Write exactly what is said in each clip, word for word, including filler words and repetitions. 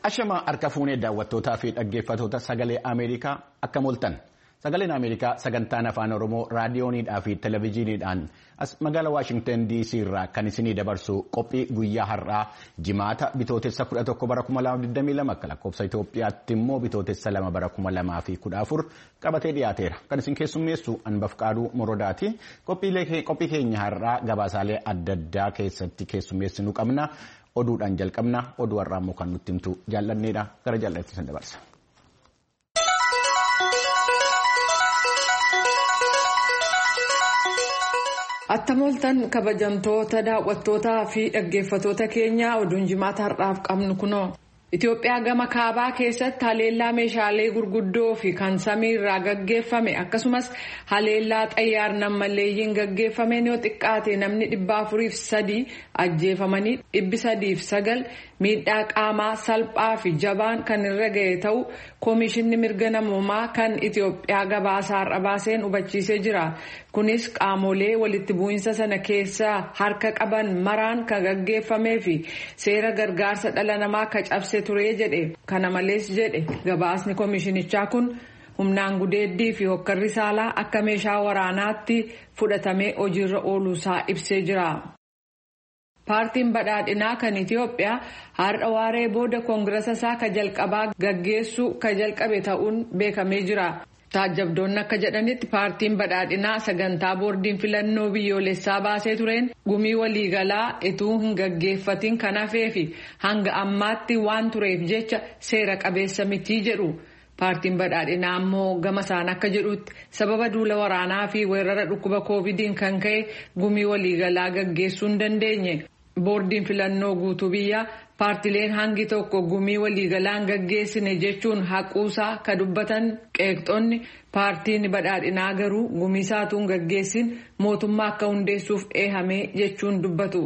Ashamaa harka fuunee daawwattootaa fi dhaggeeffattoota sagalee Ameerikaa akka moltan. Sagaleen Ameerikaa sagantaan afaan Oromoo raadiyooniidhaa fi televezyiiniidhaan as magaalaa Waashingtan D C irraa kan isinii dabarsu qophii guyyaa har'aa jimaata bitootessa kudha tokko bara kuma lamaaf digdamii lama akka lakkoofsa Itoophiyaatti immoo bitootessa lama bara kuma lamaa fi kudha afur qabatee dhiyaateera. Kan isin keessummeessu Anbafqaaduu Morodaati. Qophii keenya har'aa gabaasaalee adda addaa keessatti keessummeessinu qabna. Oduudhaan jalqabna. Oduu har'aa immoo kan nutti himtu jaallanneedha. Gara jaallattii san dabarsa. Attamoltan kabajamtoota daawwattootaa fi dhaggeeffattoota keenya oduun jimaata har'aaf qabnu kunoo. Itoophiyaa gama kaabaa keessatti haleellaa meeshaalee gurguddoo fi kan samii irraa gaggeeffame akkasumas haleellaa xayyaar nammalleeyyiin gaggeeffameen yoo xiqqaate namni dhibba afuriif sadii ajjeefamanii dhibbi sadiif sagal miidhaa qaamaa salphaa fi jabaan kan irra ga'e ta'uu koomishinni mirga namoomaa kan Itoophiyaa gabaasaa har'a baaseen hubachiisee jira. Kunis qaamolee walitti bu'iinsa sana keessa harka qaban maraan kan gaggeeffamee fi seera gargaarsa dhala namaa ka cabse ture jedhe. Kana malees jedhe gabaasni koomishinichaa kun humnaan gudeeddii fi hokkarri saalaa akka meeshaa waraanaatti fudhatamee hojiirra ooluusaa ibsee jira. Paartiin badhaadhinaa kan Itoophiyaa har'a waaree booda koongirasa isaa ka jalqabaa gaggeessuu ka jalqabe ta'uun beekamee jira. Taajjabdoonni akka jedhanitti paartiin badhaadhinaa sagantaa boordiin filannoo biyyoolessaa baasee tureen gumii waliigalaa ituu hin gaggeeffatin kan hafee fi hanga ammaatti waan tureef jecha seera qabeessa mitii jedhu. Paartiin badhaadhinaa ammoo gama isaan akka jedhutti sababa duula waraanaa fi weerara dhukkuba koovidiin kan ka'e gumii waliigalaa gaggeessuu hin dandeenye. Boordiin filannoo guutuu biyyaa paartileen hangi tokko gumii waliigalaan gaggeessine jechuun haquusaa ka dubbatan qeeqxonni paartiin badhaadhinaa garuu gumii saatuun gaggeessin mootummaa akka hundeessuuf eehamee jechuun dubbatu.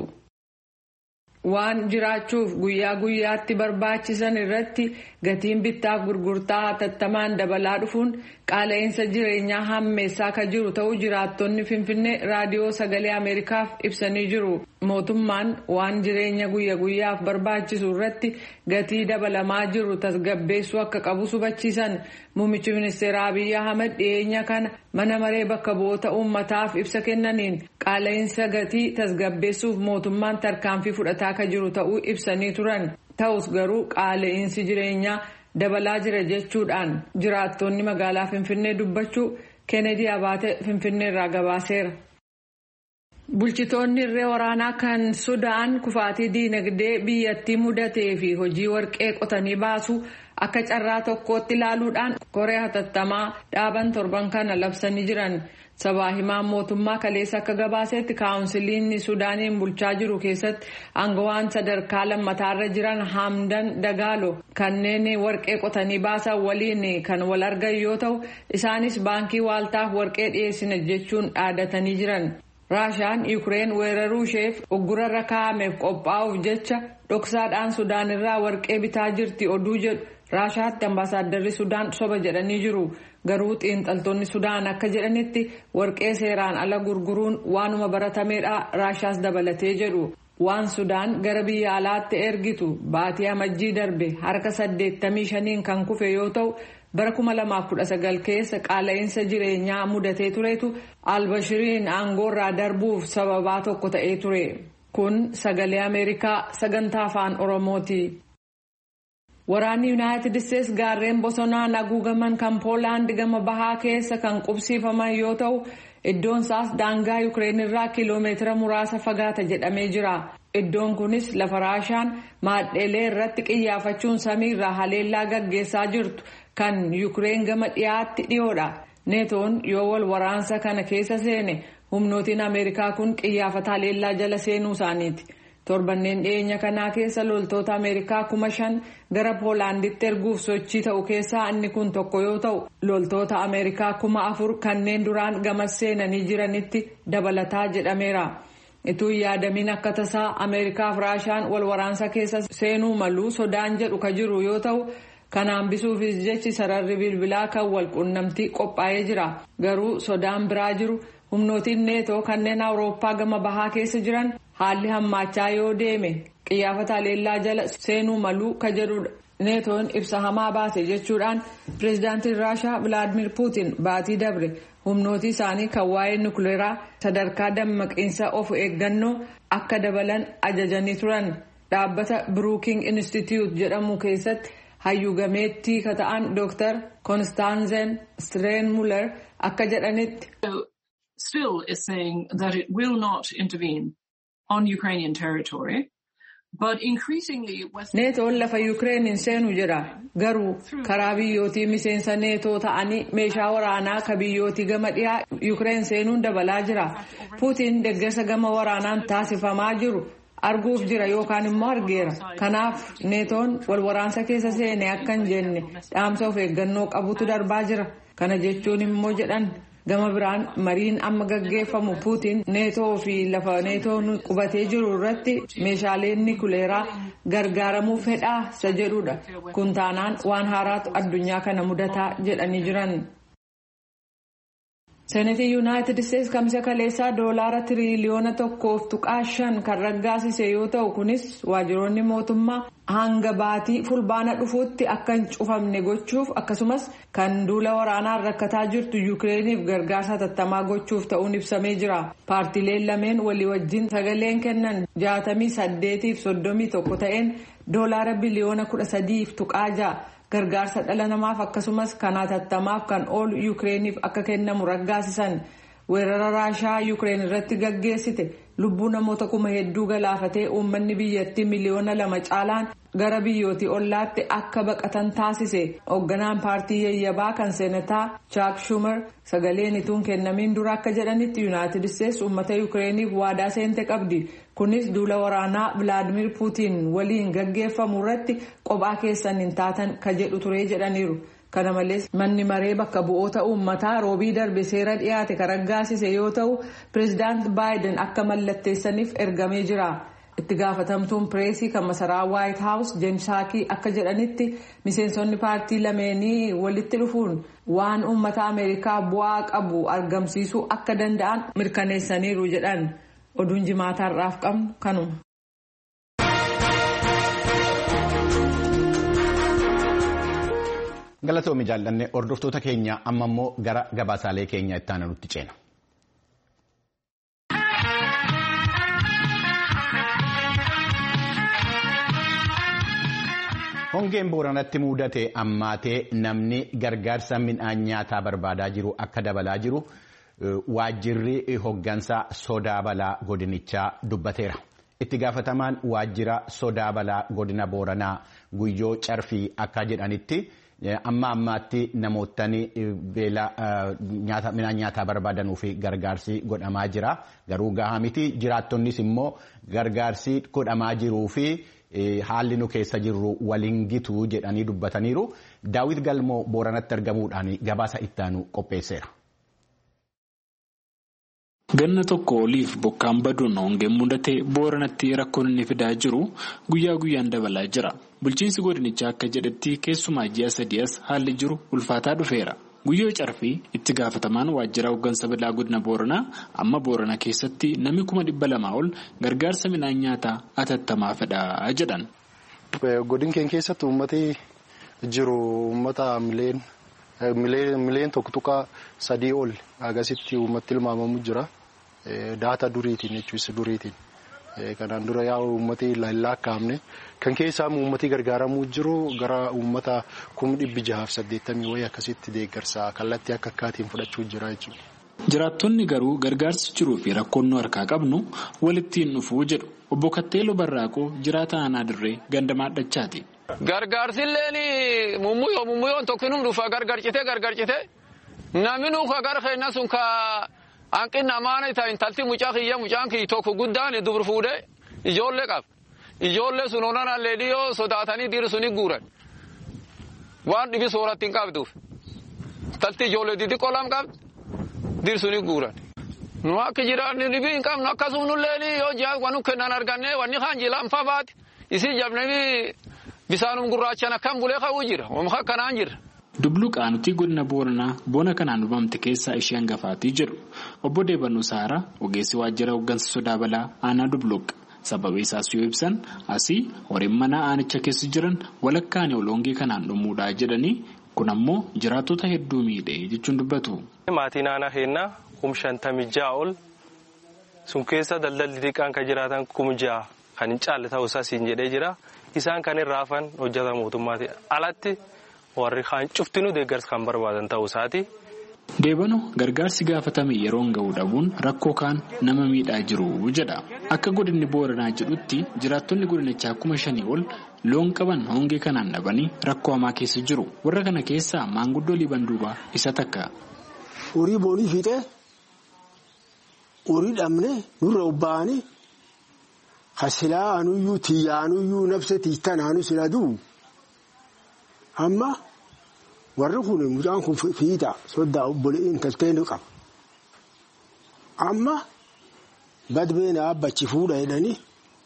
Waan jiraachuuf guyyaa guyyaatti barbaachisan irratti gatiin bittaaf gurgurtaa hatattamaan dabalaa dhufuun qaala'insa jireenyaa hammeessaa ka jiru ta'uu jiraattonni Finfinnee raadiyoo sagalee Ameerikaaf ibsanii jiru. Mootummaan waan jireenya guyya guyyaaf barbaachisu irratti gatii dabalamaa jiru tasgabbeessuu akka qabu hubachiisan. Muummichi ministeeraa Abiy Ahmed dhiyeenya kana mana maree bakka bu'oota uummataaf ibsa kennaniin qaala'insa gatii tasgabbeessuuf mootummaan tarkaanfii fudhataa ka jiru ta'uu ibsanii turan. Ta'us garuu qaala'insi jireenyaa dabalaa jira jechuudhaan jiraattonni magaalaa Finfinnee dubbachuu Kennedy Abaate Finfinnee irraa gabaaseera. Bulchitoonni irree waraanaa kan Sudaan kufaatii diinagdee biyyattii mudatee fi hojii warqee qotanii baasu akka carraa tokkootti ilaaluudhaan koree hatattamaa dhaaban torban kana labsanii jiran. Sabaa himaan mootummaa kaleessa akka gabaasetti kaawunsiliin Sudaaniin bulchaa jiru keessatti aangawaan sadarkaa lammataarra jiran Hamdan Dagaalo kanneen warqee qotanii baasan waliin kan wal argan yoo ta'u isaanis baankii waaltaaf warqee dhiyeessina jechuun dhaadatanii jiran. Raashaan Yuukireen weeraruu isheef uggurarra kaa'ameef qophaa'uuf jecha dhoksaadhaan Sudaan irraa warqee bitaa jirti oduu jedhu Raashaatti ambaasaaddarri Sudaan soba jedhanii jiru. Garuu xiinxaltoonni Sudaan akka jedhanitti warqee seeraan ala gurguruun waanuma baratameedha Raashaas dabalatee jedhu. Waan Sudaan gara biyya alaatti ergitu baatii amajjii darbe harka saddeettamii shaniin kan kufe yoo ta'u bara kuma lamaaf kudha sagal keessa qaala'insa jireenyaa mudatee turetu Albashiriin aangoorraa darbuuf sababaa tokko ta'ee ture. Kun sagalee Ameerikaa sagantaa afaan Oromooti. Waraanni Yuunaayitid Isteets gaarreen bosonaan haguugaman kan Poolaand gama bahaa keessa kan qubsiifaman yoo ta'u iddoon isaas daangaa Yuukireen irraa kiloomeetira muraasa fagaata jedhamee jira. Iddoon kunis lafa Raashaan maadheelee irratti qiyyaafachuun samii irraa haleellaa gaggeessaa jirtu kan Yuukireen gama dhiyaatti dhiyoodha. Neetoon yoo wal waraansa kana keessa seene humnootiin Ameerikaa kun qiyyaafata haleellaa jala seenuu isaaniiti. Torbanneen dhiyeenya kanaa keessa loltoota Ameerikaa kuma shan gara Poolaanditti erguuf sochii ta'u keessaa inni kun tokko yoo ta'u loltoota Ameerikaa kuma afur kanneen duraan gamas seenanii jiranitti dabalataa jedhameera. Ituu yaadamiin akka tasaa Ameerikaaf Raashaan wal waraansa keessa seenuu maluu sodaan jedhu ka jiru yoo ta'u kana hambisuufis jechi sararri bilbilaa kan wal quunnamtii qophaa'ee jira. Garuu sodaan biraa jiru humnootiin neetoo kanneen Awurooppaa gama bahaa keessa jiran haalli hammaachaa yoo deeme qiyyaafata haleellaa jala seenuu maluu ka jedhudha. neetoon ibsa hamaa baase jechuudhaan pireezidaantiin raashaa Vilaadimir Puutin baatii dabre humnooti isaanii kan waa'ee nukleeraa sadarkaa dammaqiinsa of eeggannoo akka dabalan ajajanii turan. Dhaabbata Brooking Institute jedhamu keessatti hayyuu gameettii ka ta'an Dooktar Konstaanzen Streenmuller akka jedhanitti. Still is saying that it will not intervene on Ukrainian territory. But increasingly neetoon lafa Ukrainiin seenu jedha garuu karaa biyyootii miseensa neetoo ta'anii meeshaa waraanaa ka biyyootii gama dhiyaa Ukraine seenuun dabalaa jira. Puutiin deeggarsa gama waraanaan taasifamaa jiru arguuf jira yookaan immoo argeera. Kanaaf neetoon wal waraansa keessa seene akka hin jenne dhaamsa of eeggannoo qabutu darbaa jira. Kana jechuun immoo jedhan gama biraan mariin amma gaggeeffamu Puutiin neetoo fi lafa neetoon qubatee jiru irratti meeshaaleen nukleeraa gargaaramuu fedhaa isa jedhudha. Kun taanaan waan haaraatu addunyaa kana mudataa jedhanii jiran. Seenetii Yuunaayitid Isteetsi kamisa kaleessaa doolaara tiriliyoona tokkoof tuqaa shan kan raggaasise yoo ta'u kunis waajjiroonni mootummaa hanga baatii fulbaana dhufuutti akka hin cufamne gochuuf akkasumas kan duula waraanaan rakkataa jirtu Yukireeniif gargaarsa hatattamaa gochuuf ta'uun ibsamee jira. Paartiileen lameen walii wajjin sagaleen kennan jaatamii saddeetiif soddomii tokko ta'een doolaara biliyoona kudha sadiif tuqaa ja'a. Gargaarsa dhala namaaf akkasumas kan hatattamaaf kan oolu Yukireeniif akka kennamu raggaasisan. Weerara Raashaa Yukireen irratti gaggeessite lubbuu namoota kuma hedduu galaafatee uummanni biyyattii miliyoona lama caalaan gara biyyootii ollaatti akka baqatan taasise. Hoogganaan paartii yayyabaa kan seenataa Chuck Schumer sagaleen ituun kennamiin dura akka jedhanitti Yuunaayitid Isteetsi uummata Yukireeniif waadaa seente qabdi. Kunis duula waraanaa Vilaadimir Puutiin waliin gaggeeffamu irratti qophaa keessan hin taatan ka jedhu ture jedhaniiru. Kana malees manni maree bakka bu'oota uummataa roobii darbe seera dhiyaate kan raggaasise yoo ta'u pireezidaant Baayiden akka mallatteessaniif ergamee jira. Itti gaafatamtuun pireesii kan masaraa White House Jen Psaki akka jedhanitti miseensonni paartii lameenii walitti dhufuun waan uummata Ameerikaa bu'aa qabu argamsiisuu akka danda'an mirkaneessaniiru jedhan. Oduun jimaataarraaf qabnu kanuma. Galatoomi jaallanne hordoftoota keenya amma immoo gara gabaasaalee keenya itti aanutti ceena. Hongeen Booranatti mudate ammaatee namni gargaarsa midhaan nyaataa barbaadaa jiru akka dabalaa jiru waajjirri hoggansa sodaa balaa godinichaa dubbateera. Itti gaafatamaan waajjira sodaa balaa godina Booranaa Guyyoo Carfii akka jedhanitti amma ammaatti namootni beela nyaata midhaan nyaataa barbaadanuu fi gargaarsi godhamaa jira. Garuu gahaa miti jiraattonnis immoo gargaarsi godhamaa jiruu fi haalli nu keessa jirru waliin gitu jedhanii dubbataniiru. Daawit Galmoo Booranatti argamuudhaan gabaasa ittaanu qopheesseera. Ganna tokko oliif bokkaan baduun hongeen mudate Booranatti rakkoon inni fidaa jiru guyyaa guyyaan dabalaa jira. Bulchiinsi godinichaa akka jedhetti keessumaa ji'a sadi'as haalli jiru ulfaataa dhufeera. Guyyoo Carfii itti gaafatamaan waajjira hoggansa balaa godina Booranaa amma Boorana keessatti namni kuma dhibba lamaa ol gargaarsa midhaan nyaataa hatattamaa fedhaa jedhan. Godin keenya keessatti uummati jiru uummata mileen mileen tokko tuqaa sadii ol agasitti uummatti ilmaamamu jira. Daata duriitiin jechuun duriitiin. Kanaan dura yaa uummati lakkaa'amne kan keessaa uummati gargaaramuu jiru gara uummata kuma dhibbi jahaaf saddeettamii wayii akkasitti deeggarsa kallattii akka akkaatiin fudhachuu jira jechuudha. Jiraattonni garuu gargaarsi jiruu fi rakkoon nu harkaa qabnu walittiin dhufuu jedhu obbo Katteeloo Barraaqoo jiraata aanaa dirree ganda maadhachaati. Gargaarsilleen mummuyoo mummuyoon tokkinuu dhufa gargaarchitee gargaarchitee namni nuuka gara keenya sun ka hanqinni amaana ta'e intalti mucaa kiyya mucaan kiyya tokko guddaan dubur fuudhee ijoollee qaba. Ijoollee sun onaan allee dhiyoo sodaatanii dhiirri suni guuran. Waan dhibi sooratti hin qabduuf. Intalti ijoollee xixiqqoo lama qabdi dhiirri suni guuran. Nu akka jiraanni dhibii hin qabnu akkasumnullee yoo ji'a wanu kennan arganne wanni kaan jilaanfaa baate isii jabnanii bisaanum gurraachan akkam bulee ka'uu jira. Oomishee akkanaan jira. Dubluqaanutii godina Booranaa bona kanaan dhumamte keessaa ishee hangafaatii jedhu obbo Deebanuu Saaraa ogeessi waajjira hoggansa sodaa balaa aanaa Dubluq sababa isaas yoo ibsan asii horiin mana aanicha keessa jiran walakkaan ol hongee kanaan dhumuudhaa jedhanii kun ammoo jiraattota hedduu miidhee jechuun dubbatu. Maatii naannoo keenyaa kum shantamii ja'a ol sun keessa daldalli xiqqaan kan jiraatan kum ja'a kan hin caalle ta'uu isaa siin jedhee jira. Isaan kan irraa hafan hojjeta mootummaati. Alatti warri kaan cuftinuu deeggarsa kan barbaadan ta'uu isaati. Deebano gargaarsi gaafatame yeroon ga'uu dhabuun rakkoo kaan nama miidhaa jiru jedha. Akka godinni Booranaa jedhutti jiraattonni godinichaa kuma shanii ol loon qaban hongee kanaan dhabanii rakkoo hamaa keessa jiru. Warra kana keessaa maanguddoo Liiban Duubaa isa takka. Horii boonii fiixee horii dhabne nurra obbaanii hasilaa anuyyuu tiyyaanuyyuu nabsa tiittanaanu sila duu amma warri kun mucaan kun fiixa soddaa obboleeyyiin talteenu qaba amma badbeena abbachi fuudha jedhanii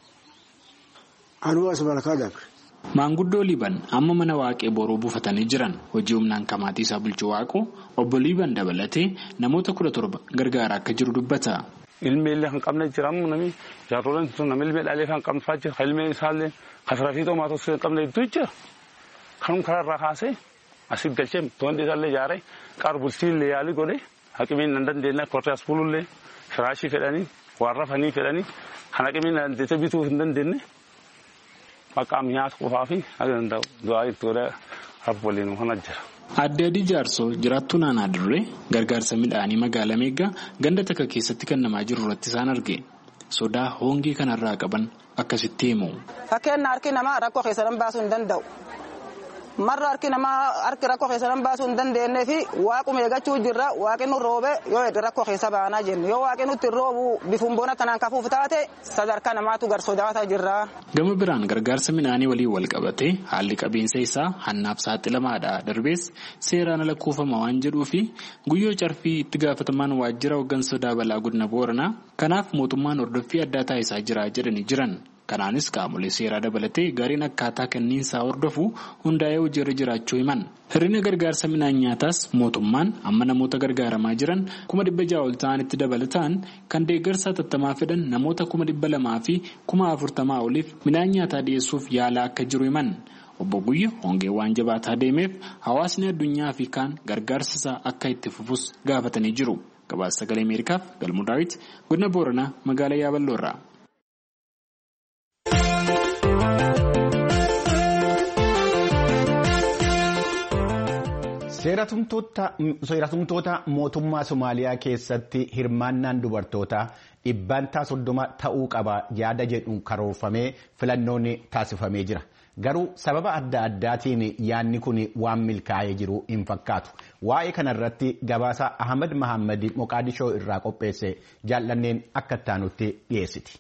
anuu as barkaa dabre. Maanguddoo Liiban amma mana waaqee boroo buufatanii jiran hojii humnaan kamaatii isaa bulchuu waaqoo obbo Liiban dabalatee namoota kudha torba gargaaraa akka jiru dubbata. Ilmeellee kan qabne jiramu nami jaarroleen sun nami ilmee dhalee kan qabnfaa jira ilmee isaallee kasara fi xoomatos kan qabne hedduu jira kanum kararraa kaasee asitti galchee toonti isaallee ijaaree qaar bultiillee yaalii godhee haqimiin nan dandeenye korteas bulullee firaashii fedhanii waan rafanii fedhanii kan haqimiin dandeessee bituu hin dandeenye maqaam nyaata qofaa fi haga danda'u du'aa itti godhee abbooliin kana jira. Adde Adii Jaarsoo jiraattuu naannoo Dirree gargaarsa midhaanii magaalaa Meeggaa ganda takka keessatti kennamaa jiru irratti isaan arge sodaa hongee kanarraa qaban akkasitti himu. Fakkeen harki namaa rakkoo keessan baasuu hin danda'u. Marra harki namaa harki rakkoo keessan baasuu hin dandeenyee fi waaquma eeggachuu jirra waaqni roobee yoo rakkoo keessa baanaa jennu yoo waaqni nutti roobu bifuun boona tanaan kafuuf taate sadarkaa namaatu gar sodaataa jirra. Gama biraan gargaarsa midhaanii waliin wal qabatee haalli qabiinsa isaa hannaaf saaxilamaadha darbees seeraan ala kuufama waan jedhuu fi guyyoo carfii itti gaafatamaan waajjira hooggansa sodaa balaa godina Booranaa kanaaf mootummaan hordoffii addaa taasisaa jira jedhanii jiran. Kanaanis qaamolee seeraa dabalatee gariin akkaataa kenniinsaa hordofu hundaa'ee hojiirra jiraachuu himan. Hir'ina gargaarsa midhaan nyaataas mootummaan amma namoota gargaaramaa jiran kuma dhibba ja'a ol ta'anitti dabalataan kan deeggarsa hatattamaa fedhan namoota kuma dhibba lamaa fi kuma afurtamaa oliif midhaan nyaataa dhiyeessuuf yaalaa akka jiru himan. Obbo Guyyo hongee waan jabaataa deemeef hawaasni addunyaa fi kaan gargaarsa isaa akka itti fufus gaafatanii jiru. Gabaasa Sagalee Ameerikaaf Galmuu Daawit godina Booranaa magaalaa Yaaballoorraa. Seeratumtoota mootummaa Somaaliyaa keessatti hirmaannaan dubartootaa dhibbantaa soddoma ta'uu qaba yaada jedhuun karoorfamee filannoon taasifamee jira. Garuu sababa adda addaatiin yaadni kun waan milkaa'ee jiru hin fakkaatu. Waa'ee kanarratti gabaasa Ahmad Mahammad Moqaadishoo irraa qopheesse jaallanneen akka ittaanutti dhiyeessiti.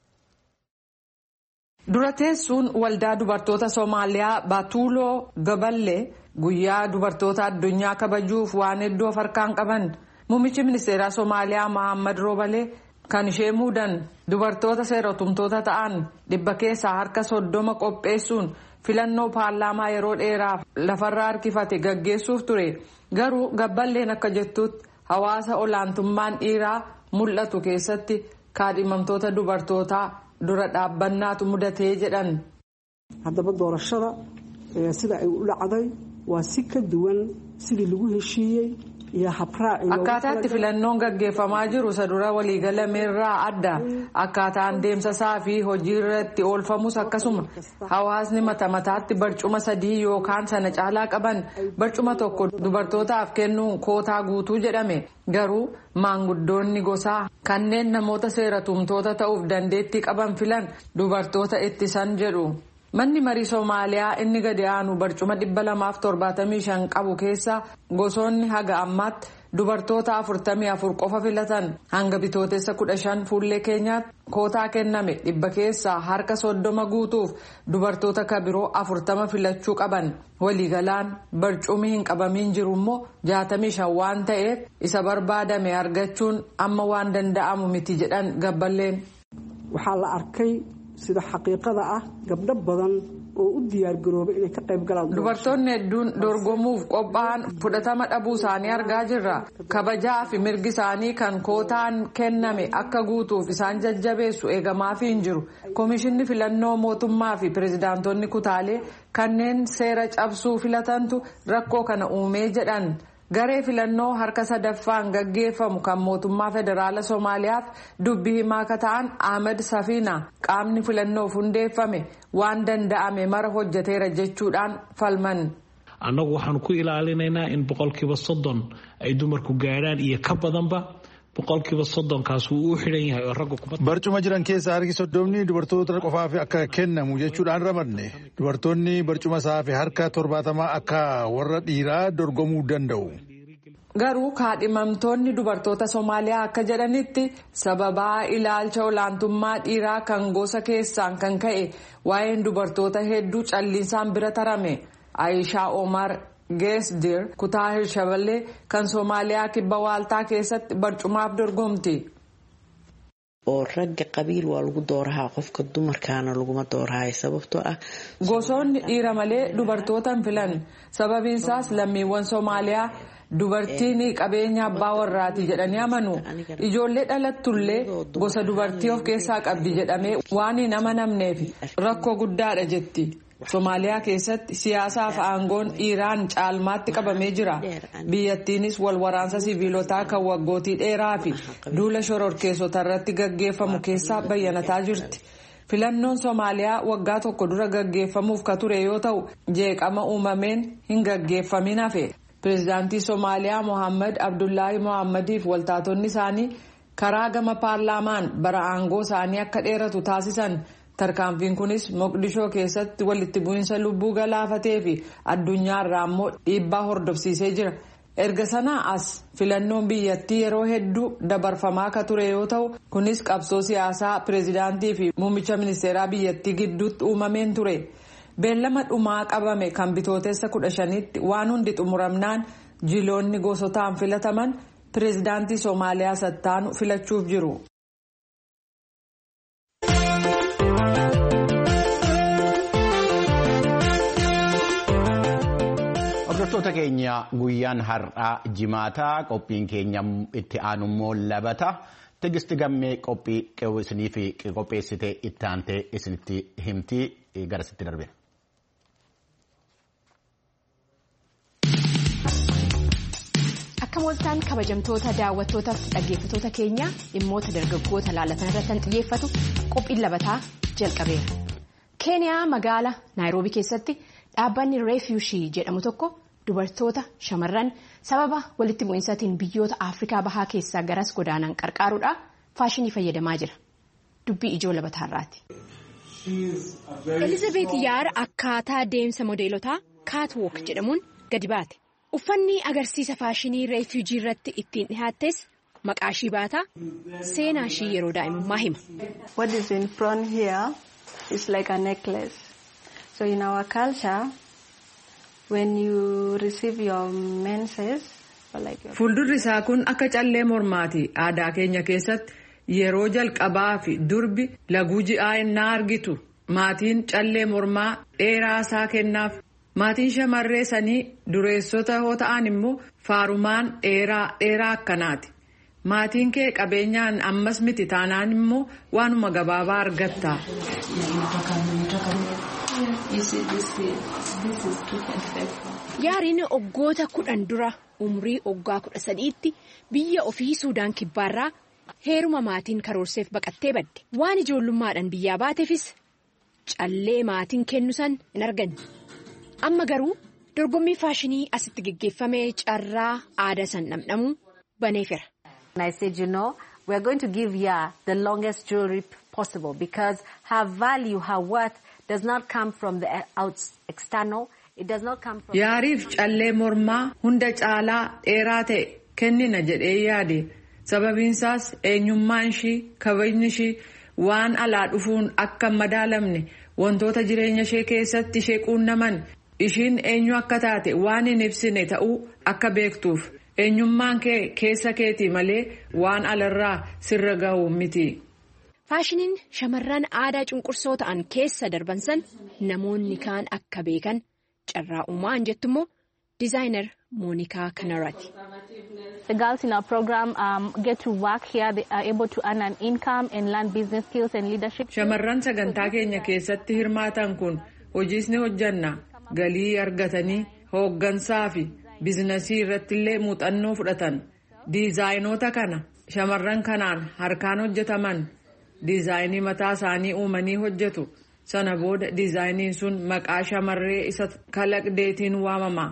Dura teessuun waldaa dubartoota Somaaliyaa Baatuuloo Gaballee guyyaa dubartoota addunyaa kabajuuf waan hedduu of harkaan qaban muummichi ministeeraa Somaaliyaa Mahammad Roobalee kan ishee muudan dubartoota seeratumtoota ta'an dhibba keessaa harka soddoma qopheessuun filannoo paarlaamaa yeroo dheeraaf lafarraa harkifate gaggeessuuf ture. Garuu Gaballeen akka jettutti hawaasa olaantummaan dhiiraa mul'atu keessatti kaadhimamtoota dubartootaa dura dhaabbannaatu mudatee jedhan. Haddaba doorashada sida ay u dhacday waa si ka duwan sidii lagu heshiiyey iyo habraac. Akkaataatti filannoon gaggeeffamaa jiru sadura waliigalameerraa adda akkaataan deemsasaa fi hojii irratti oolfamus akkasuma hawaasni mata mataatti barcuma sadii yookaan sana caalaa qaban barcuma tokko dubartootaaf kennuun kootaa guutuu jedhame. Garuu maanguddoonni gosaa kanneen namoota seeratumtoota ta'uuf dandeettii qaban filan dubartoota ittisan jedhu. Manni marii Somaaliyaa inni gadi aanu barcuma dhibba lamaaf torbaatamii shan qabu keessa gosoonni haga ammaatti dubartoota afurtamii afur qofa filatan hanga bitootessa kudha shan fuullee keenyaatti kootaa kenname dhibba keessaa harka soddoma guutuuf dubartoota kabiroo afurtama filachuu qaban waliigalaan barcumii hin qabamiin jiru immoo jaatamii shan waan ta'eef isa barbaadame argachuun amma waan danda'amu miti jedhan Gaballeen. Waxaa la arkay sida xaqiiqada ah gabdho badan oo u diyaar garoobay inay ka qayb galaan. Dubartoonni hedduun dorgomuuf qophaa'an fudhatama dhabuu isaanii argaa jirra. Kabajaa fi mirgi isaanii kan kootaan kenname akka guutuuf isaan jajjabeessu eegamaafii hin jiru. Komishinni filannoo mootummaa fi pirezidaantonni kutaalee kanneen seera cabsuu filatantu rakkoo kana uumee jedhan. Garee filannoo harka sadaffaan gaggeeffamu kan mootummaa federaala Somaaliyaaf dubbii himaa akka ta'an Ahmed Safina qaamni filannoof hundeeffame waan danda'ame mara hojjeteera jechuudhaan falman. Annagu waxaan ku ilaalinaynaa in boqolkiiba soddon ay dumarku gaadhaan iyo ka badanba boqolkiiba soddon kaas uu u xidhan yahay oo raggu kuma. Barcuma jiran keessa harki soddomni dubartoota qofaaf akka kennamu jechuudhaan ramadne dubartoonni barcuma saafi harka torbaatamaa akka warra dhiiraa dorgomuu danda'u. Garuu kaadhimamtoonni dubartoota Somaaliyaa akka jedhanitti sababaa ilaalcha olaantummaa dhiiraa kan gosa keessaan kan ka'e waa'een dubartoota hedduu calliinsaan bira tarame. Aishaa Omar Geesdir kutaa Hirshaballee kan Somaaliyaa kibba waaltaa keessatti barcumaaf dorgomti. oo ragga qabiil waa lagu doorahaa qofka dumarkaana laguma doorahay sababtoo ah gosoonni dhiira malee dubartootan filan sababiinsaas lammiiwwan Soomaaliyaa dubartiin qabeenya abbaa warraati jedhanii amanu ijoollee dhalattullee gosa dubartii of keessaa qabdi jedhamee waan hin amanamneef rakkoo guddaadha jetti. Somaaliyaa keessatti siyaasaaf aangoon Iraan caalmaatti qabamee jira. Biyyattiinis wal waraansa siviilotaa kan waggootii dheeraa fi duula shororkeessota irratti gaggeeffamu keessaa bayyanataa jirti. Filannoon Somaaliyaa waggaa tokko dura gaggeeffamuuf ka ture yoo ta'u jeeqama uumameen hin gaggeeffamin hafe. Pireezidaantii Somaaliyaa Mohaammed Abdullaahi Mohaammeediif waltaatonni isaanii karaa gama paarlaamaan bara aangoo isaanii akka dheeratu taasisan. Tarkaanfiin kunis Moqdishoo keessatti walitti bu'iinsa lubbuu galaafatee fi addunyaarraa immoo dhiibbaa hordofsiisee jira. Erga sanaa as filannoon biyyattii yeroo hedduu dabarfamaa akka ture yoo ta'u kunis qabsoo siyaasaa pireezidaantii fi muummicha ministeeraa biyyattii gidduutti uumameen ture. Beellama dhumaa qabame kan bitootessa kudha shanitti waan hundi xumuramnaan jiloonni gosotaan filataman pireezidaantii Soomaaliyaa sattaanu filachuuf jiru. Hordoftoota keenya guyyaan har'aa jimaataa qophiin keenya itti aanummoo labata Tigisti Gammee qophii qeewwisnii fi qopheessitee itti aantee isinitti himtii garasitti darbe. Akka mooltaan kabajamtoota daawwattootaa fi dhaggeeffattoota keenya dhimmoota dargaggoota laalatan irratti xiyyeeffatu qophiin labataa jalqabeera. Keeniyaa magaalaa Naayiroobii keessatti dhaabbanni reefiyuushii jedhamu tokko dubartoota shamarran sababa walitti bu'iinsaatiin biyyoota Afrikaa bahaa keessaa garas godaanan qarqaaruudhaan faashinii fayyadamaa jira. Dubbii ijoo labataarraati. Elizabeth Yaar akkaataa deemsa modeelotaa kaatwook jedhamuun gadi baate. Uffanni agarsiisa faashinii reefiyuujii irratti ittiin dhihaattes maqaa ishii baataa seenaa ishii yeroo daa'imummaa hima. What is in front here is like a necklace. So in our culture, when you receive your menses, like your... Fuuldurri isaa kun akka callee mormaati. Aadaa keenya keessatti yeroo jalqabaa fi durbi laguu ji'aa innaa argitu. Maatiin callee mormaa dheeraa isaa kennaaf. Maatiin shamarree sanii dureessota yoo ta'an immoo faarumaan dheeraa dheeraa akkanaati. Maatiin kee qabeenyaan ammas miti taanaan immoo waanuma gabaabaa argatta. Yaariin oggoota kudhan dura umrii oggaa kudha sadiitti biyya ofii Suudaan kibbaarraa heeruma maatiin karoorseef baqattee badde. Waan ijoollummaadhaan biyyaa baateefis callee maatiin kennu san hin arganne. Amma garuu dorgommii faashinii asitti geggeeffamee carraa aadaa san dhamdhamuu baneefera. I said, you know, we are going to give her the longest jewelry possible because her value, her worth does not come from the out external. It does not come from. Yaariif callee mormaa hunda caalaa dheeraa ta'e kennina jedhee yaade sababiinsaas eenyummaan ishii kabajni ishii waan alaa dhufuun akka madaalamne wantoota jireenya ishee keessatti ishee quunnaman ishiin eenyu akka taate waan hin ibsine ta'uu akka beektuuf. Eenyummaan kee keessa keetii malee waan alarraa sirra gahu miti. Faashiniin shamarran aadaa cunqursoo ta'an keessa darban san namoonni kaan akka beekan carraa uumaan jettu immoo dizaayinar Moonikaa Kanaraati. The girls in our program um, get to work here. They are able to earn an income and learn business skills and leadership. Shamarran sagantaa keenya keessatti hirmaatan kun hojiis ni hojjanna. Galii argatanii hooggansaa fi biizinasii irratti illee muuxannoo fudhatan. Diizaayinoota kana shamarran kanaan harkaan hojjetaman diizaayinii mataa isaanii uumanii hojjetu. Sana booda diizaayiniin sun maqaa shamarree isa kalaqdeetiin waamama.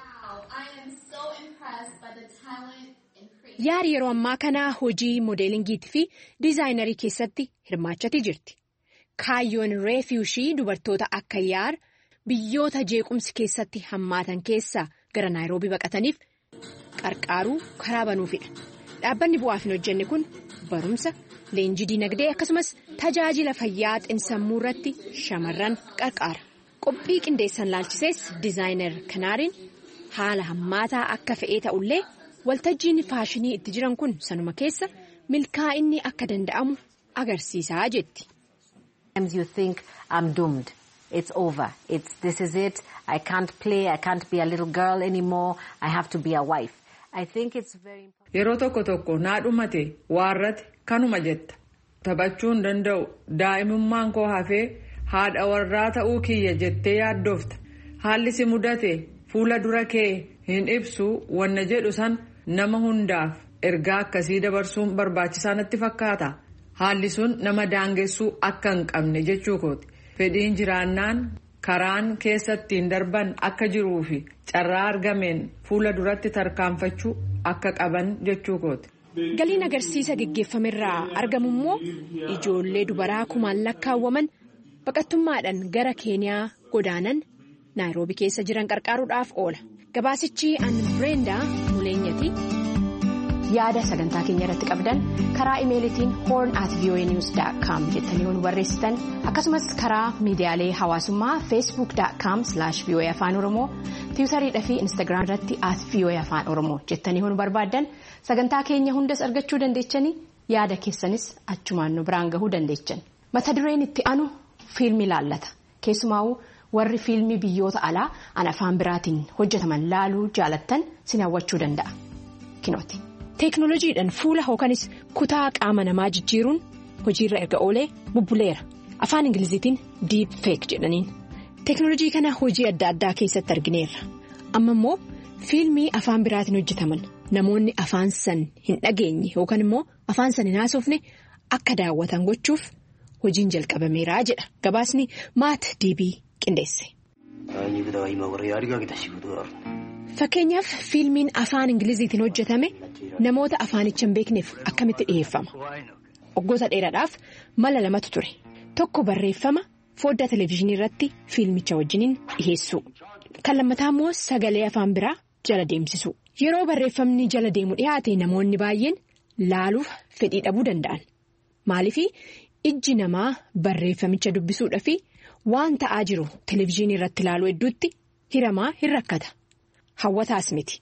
Yaar yeroo ammaa kana hojii moodeelingiitii fi diizaayinarii keessatti hirmaachaa jirti. Kaayyoon reefiyuushii dubartoota akka yaar biyyoota jeequmsi keessatti hammaatan keessaa gara Naayiroobii baqataniif qarqaaruu karaa banuufidha. Dhaabbanni bu'aaf hin hojjenne kun barumsa, leenjii dinagdee akkasumas tajaajila fayyaa xinsammuu irratti shamarran qarqaara. Qophii qindeessan laalchisees diizaayinar Kanaariin haala hammaataa akka fe'ee ta'ullee waltajjiin faashinii itti jiran kun sanuma keessa milkaa'inni akka danda'amu agarsiisaa jetti. You think I'm doomed. It's over. It's this is it. I can't play. I can't be a little girl anymore. I have to be a wife. I think it's very important. Yeroo tokko tokko naa dhumate waarrate kanuma jetta. Taphachuu hin danda'u. Daa'imummaan koo hafee haadha warraa ta'uu kiyya jettee yaaddofta. Haalli si mudate fuula dura kee hin ibsu wanna jedhu san nama hundaaf ergaa akkasii dabarsuun barbaachisaa natti fakkaata. Haalli sun nama daangessuu akka hin qabne jechuu kooti. Fedhiin jiraannaan karaan keessattiin darban akka jiruu fi carraa argameen fuula duratti tarkaanfachuu akka qaban jechuu kooti. Galiin agarsiisa geggeeffamerraa argamu immoo ijoollee dubaraa kumaan lakkaawwaman baqattummaadhaan gara Keeniyaa godaanan Naayiroobii keessa jiran qarqaaruudhaaf oola. Gabaasichi an Breendaa Muleenyati. Yaada sagantaa keenya irratti qabdan karaa imeelitiin horn at voa news dot com jettanii nu barreessitan akkasumas karaa miidiyaalee hawaasummaa facebook dot com slash voa afaan oromoo tiwutariidhaa fi instagram irratti at voa afaan oromoo jettanii nu barbaaddan sagantaa keenya hundas argachuu dandeechanii yaada keessanis achumaan nu biraan gahuu dandeechan. Mata dureen itti aanu fiilmii laallata. Keessumaa'uu warri fiilmii biyyoota alaa an afaan biraatiin hojjetaman laaluu jaalattan sin hawwachuu danda'a. Kinooti. Teeknooloojiidhaan fuula hookanis kutaa qaama namaa jijjiiruun hojiirra erga oolee bubbuleera. Afaan Ingiliziitiin deep fake jedhaniin. Teeknooloojii kana hojii adda addaa keessatti argineerra. Amma immoo fiilmii afaan biraatiin hojjetaman namoonni afaan san hin dhageenye yookaan immoo afaan san hin haasofne akka daawwatan gochuuf hojiin jalqabameeraa jedha. Gabaasni Maat Diibii qindeesse. Fakkeenyaaf fiilmiin afaan Ingiliziitiin hojjetame namoota afaanicha hin beekneef akkamitti dhiyeeffama. Waggoota dheeraadhaaf mala lamatu ture. Tokko barreeffama foddaa televezyiinii irratti fiilmicha wajjiniin dhiyeessuu. Kan lammataa immoo sagalee afaan biraa jala deemsisuu. Yeroo barreeffamni jala deemu dhiyaate namoonni baay'een laaluuf fedhii dhabuu danda'an. Maaliif ijji namaa barreeffamicha dubbisuudhaa fi waan ta'aa jiru televezyiinii irratti ilaaluu hedduutti hiramaa hin rakkata. Hawwataas miti.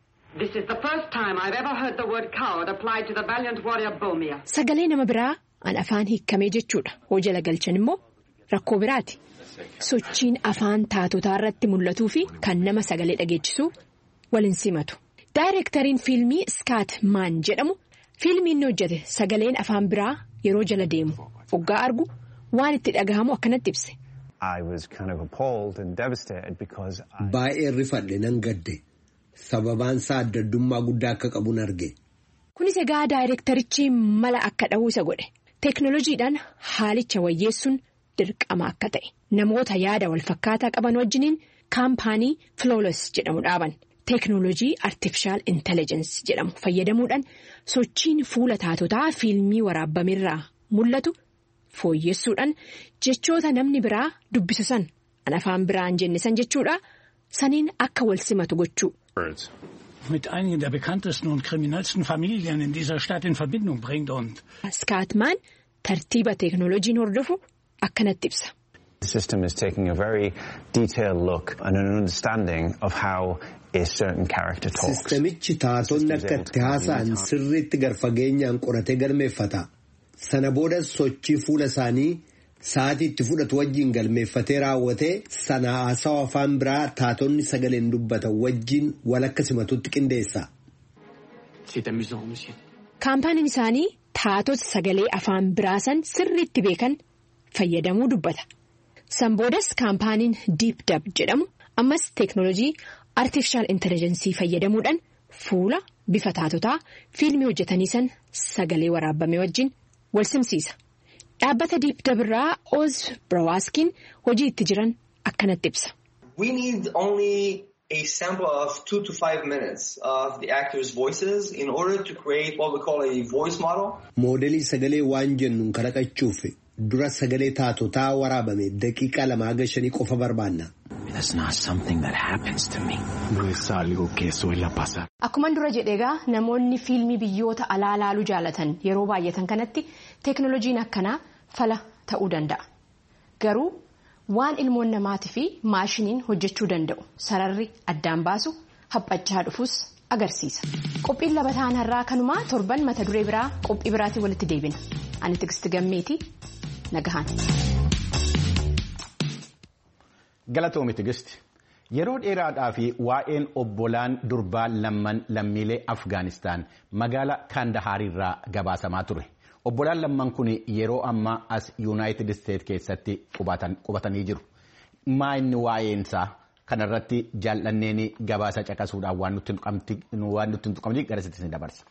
Sagalee nama biraa an afaan hiikamee jechuudha. Hoo jala galchan immoo rakkoo biraati. Sochiin afaan taatotaa irratti mul'atuu fi kan nama sagalee dhageechisuu waliin simatu. Daayireektariin fiilmii Skaat Maan jedhamu fiilmii inni hojjete sagaleen afaan biraa yeroo jala deemu oggaa argu waan itti dhagahamu akkanatti ibse. Baay'ee rifadhe nan gadde sababaan isaa adda addummaa guddaa akka qabuun arge. Kunis egaa daayireektarichi mala akka dhahuu isa godhe. Teeknooloojiidhaan haalicha wayyeessuun dirqama akka ta'e. Namoota yaada wal fakkaataa qaban wajjiniin kaampaanii Flawless jedhamu dhaaban. Teeknooloojii Artificial Intelligence jedhamu fayyadamuudhaan sochiin fuula taatotaa fiilmii waraabbamirraa mul'atu fooyyessuudhaan jechoota namni biraa dubbisu san an afaan biraan jenne san jechuudha saniin akka wal simatu gochuu. Mit einigen der bekanntesten und kriminellsten Familien in dieser Stadt in Verbindung bringt und Skaat Maan tartiiba teeknooloojiin hordofu akkanatti ibsa. The system is taking a very detailed look and an understanding of how a certain character talks. Sistemichi taatonni akka itti haasa'an sirriitti garfageenyaan qoratee galmeeffata. Sana booda sochii fuula isaanii sa'aatii itti fudhatu wajjin galmeeffatee raawwatee sana haasawa afaan biraa taatonni sagaleen dubbatan wajjin walakka simatutti qindeessa. Kaampaaniin isaanii taatota sagalee afaan biraasan sirriitti beekan fayyadamuu dubbata. San boodas kaampaaniin DeepDub jedhamu ammas teeknooloojii artificial intelligensii fayyadamuudhaan fuula bifa taatotaa fiilmii hojjetanii san sagalee waraabame wajjin wal simsiisa. Dhaabbata DeepDub irraa Oz Brawaskiin hojii itti jiran akkanatti ibsa. We need only a sample of two to five minutes of the actors' voices in order to create what we call a voice model. Moodelii sagalee waan jennuun kalaqachuuf dura sagalee taatotaa waraabame daqiiqaa lama haga shanii qofa barbaanna. That's not something that happens to me. No es algo que suele pasar. Akkuman dura jedheegaa namoonni fiilmii biyyoota alaa laaluu jaalatan yeroo baay'atan kanatti teeknooloojiin akkanaa fala ta'uu danda'a. Garuu waan ilmoon namaatii fi maashiniin hojjechuu danda'u sararri addaan baasu haphachaa dhufus agarsiisa. Qophiin labataan har'aa kanumaa torban mata duree biraa qophii biraatiin walitti deebina. Ani Tigisti Gammeetii nagahaan. Galatoomi Tigisti. Yeroo dheeraadhaa fi waa'een obbolaan durbaa lamman lammiilee Afgaanistaan magaalaa Kaandahaarirraa gabaasamaa ture. Obbolaan lamman kun yeroo ammaa as Yuunaayitid Isteet keessatti qubatanii jiru. Maa inni waa'eensaa kanarratti jaallanneen gabaasa caqasuudhaan waan nutti hin tuqamne garasitti ni dabarsa.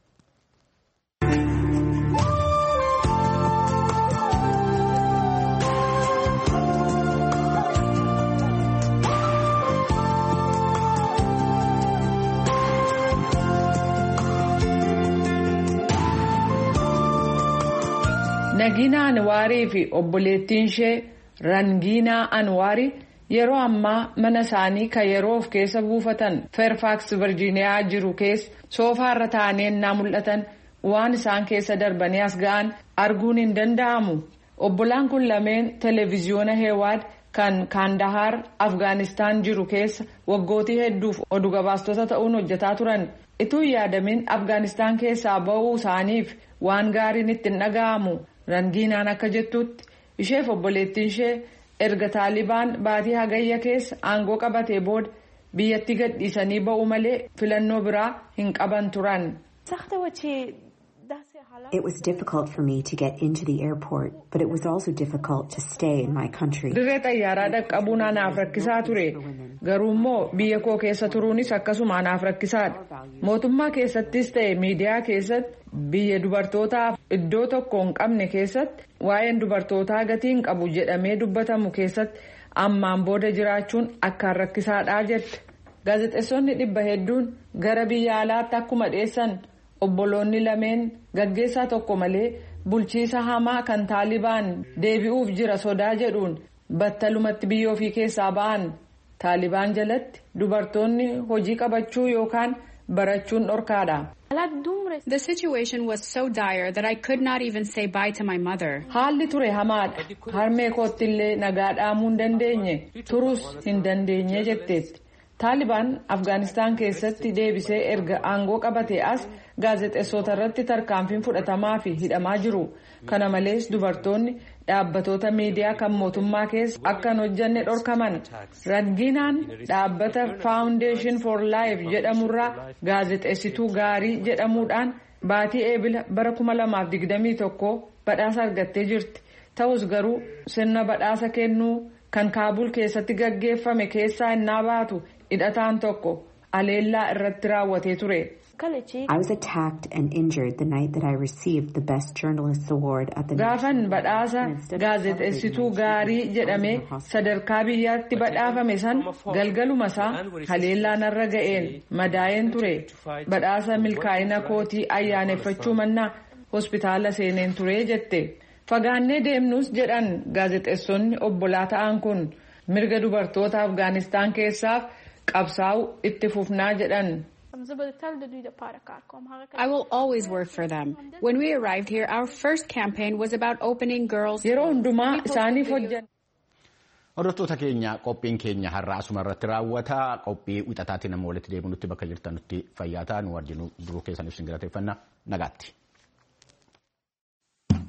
Nagiinaa Anwaarii fi obboleettiin ishee Rangiinaa Anwaarii yeroo ammaa mana isaanii kan yeroo of keessa buufatan Fairfax Virgiiniyaa jiru keessa soofaarra taa'anii ennaa mul'atan waan isaan keessa darbanii as ga'an arguun hin danda'amu. Obbolaan kun lameen televiziyoona Heewaad kan Kaandahaar Afgaanistaan jiru keessa waggootii hedduuf oduu gabaastota ta'uun hojjetaa turan. Ituu yaadamin Afgaanistaan keessaa ba'uu isaaniif waan gaariin itti hin dhaga'amu. Rangiinaan akka jettutti isheef obboleettiin ishee erga Taalibaan baatii hagayya keessa aangoo qabatee booda biyyatti gadhiisanii ba'uu malee filannoo biraa hin qaban turan. It was difficult for me to get into the airport, but it was also difficult to stay in my country. Dirree xayyaaraa dhaqqabuun anaaf rakkisaa ture. Garuu immoo biyya koo keessa turuunis akkasuma anaaf rakkisaadha. Mootummaa keessattis ta'e miidiyaa keessatti biyya dubartootaaf iddoo tokko hin qabne keessatti waa'een dubartootaa gatii hin qabu jedhamee dubbatamu keessatti ammaan booda jiraachuun akkaan rakkisaadhaa jette. Gaazexeessonni dhibba hedduun gara biyya alaatti akkuma dheessan obboloonni lameen gaggeessaa tokko malee bulchiisa hamaa kan Taalibaan deebi'uuf jira sodaa jedhuun battalumatti biyya ofii keessaa ba'an. Taalibaan jalatti dubartoonni hojii qabachuu yookaan barachuun dhorkaadha. The situation was so dire that I could not even say bye to my mother. Haalli ture hamaadha. Harmee koottillee nagaa dhaamuu hin dandeenye turus hin dandeenye jetteetti. Taalibaan Afgaanistaan keessatti deebisee erga aangoo qabatee as gaazexeessota irratti tarkaanfiin fudhatamaa fi hidhamaa jiru. Kana malees dubartoonni dhaabbatoota miidiyaa kan mootummaa keessa akka hin hojjanne dhorkaman. Rangiinaan dhaabbata Foundation for Life jedhamurraa gaazexeessituu gaarii jedhamuudhaan baatii eebila bara kuma lamaaf digdamii tokko badhaasa argattee jirti. Ta'us garuu sirna badhaasa kennuu kan Kaabul keessatti gaggeeffame keessaa innaa baatu hidhataan tokko aleellaa irratti raawwatee ture. I was attacked and injured the night that I received the Best Journalist Award at the Gaafan badhaasa gaazexeessituu gaarii jedhamee sadarkaa biyyaatti badhaafame san galgaluma isaa haleellaa narra ga'een madaa'een ture. Badhaasa milkaa'ina kootii ayyaaneffachuu mannaa hospitaala seeneen ture jette. Fagaannee deemnus jedhan gaazexeessonni obbolaa ta'an kun mirga dubartoota Afgaanistaan keessaaf qabsaa'u itti fufnaa jedhan. I will always work for them. When we arrived here, our first campaign was about opening girls. Yeroo hundumaa isaaniif hojjan. Hordoftoota keenya qophiin keenya har'a asuma irratti raawwata. Qophii wixataatiin nama walitti deebinutti bakka jirtanutti fayyaa ta'aa nu wajjin duruu keessaniif sin galateeffanna nagaatti.